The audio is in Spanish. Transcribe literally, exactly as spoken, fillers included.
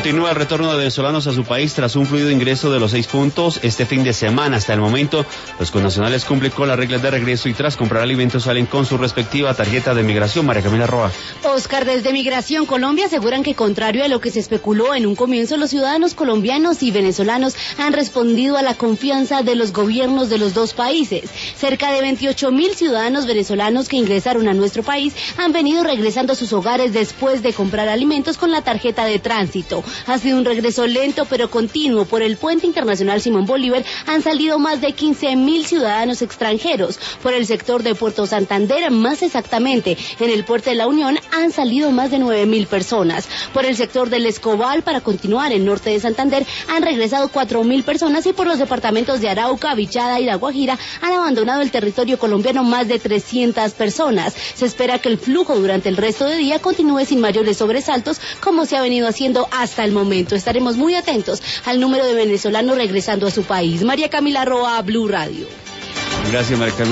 Continúa el retorno de venezolanos a su país tras un fluido ingreso de los seis puntos este fin de semana. Hasta el momento, los connacionales cumplen con las reglas de regreso y tras comprar alimentos salen con su respectiva tarjeta de migración. María Camila Roa. Oscar, desde Migración Colombia aseguran que, contrario a lo que se especuló en un comienzo, los ciudadanos colombianos y venezolanos han respondido a la confianza de los gobiernos de los dos países. Cerca de veintiocho mil ciudadanos venezolanos que ingresaron a nuestro país han venido regresando a sus hogares después de comprar alimentos con la tarjeta de tránsito. Ha sido un regreso lento pero continuo. Por el puente internacional Simón Bolívar han salido más de quince mil ciudadanos extranjeros. Por el sector de Puerto Santander, más exactamente en el puerto de la Unión, han salido más de nueve mil personas. Por el sector del Escobal, para continuar en norte de Santander, han regresado cuatro mil personas, y por los departamentos de Arauca, Vichada y La Guajira han abandonado el territorio colombiano más de trescientas personas. Se espera que el flujo durante el resto del día continúe sin mayores sobresaltos, como se ha venido haciendo hasta el momento. Estaremos muy atentos al número de venezolanos regresando a su país. María Camila Roa, Blue Radio. Gracias, María Camila.